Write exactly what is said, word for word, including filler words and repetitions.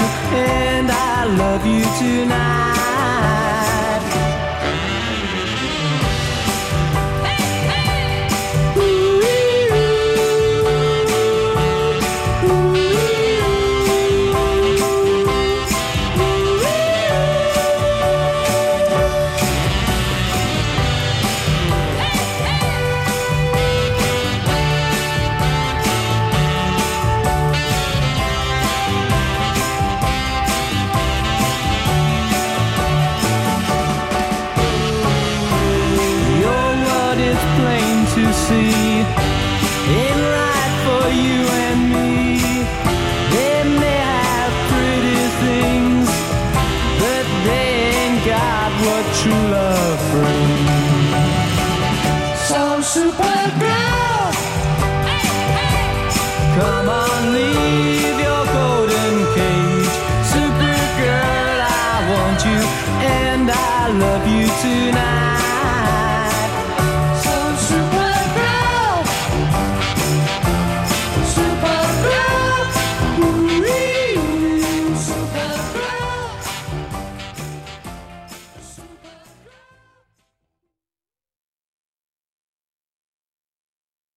and I love you tonight. Ain't right for you and me. They may have pretty things, but they ain't got what true love brings. So Supergirl, come on, leave your golden cage. Supergirl, I want you and I love you tonight.